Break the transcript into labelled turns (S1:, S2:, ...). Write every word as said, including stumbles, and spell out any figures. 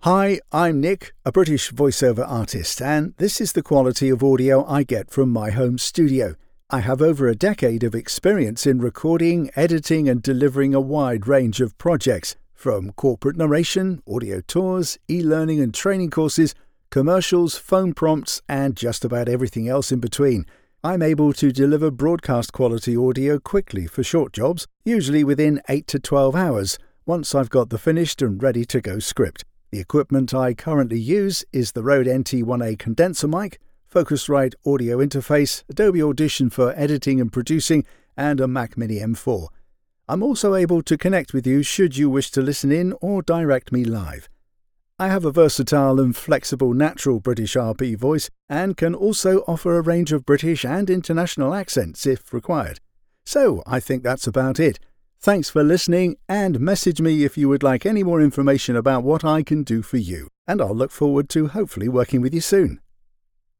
S1: Hi, I'm Nick, a British voiceover artist, and this is the quality of audio I get from my home studio. I have over a decade of experience in recording, editing, and delivering a wide range of projects, from corporate narration, audio tours, e-learning and training courses, commercials, phone prompts, and just about everything else in between. I'm able to deliver broadcast quality audio quickly for short jobs, usually within eight to twelve hours, once I've got the finished and ready to go script. The equipment I currently use is the Rode N T one A condenser mic, Focusrite audio interface, Adobe Audition for editing and producing, and a Mac Mini M four. I'm also able to connect with you should you wish to listen in or direct me live. I have a versatile and flexible natural British R P voice and can also offer a range of British and international accents if required. So I think that's about it. Thanks for listening, and message me if you would like any more information about what I can do for you, and I'll look forward to hopefully working with you soon.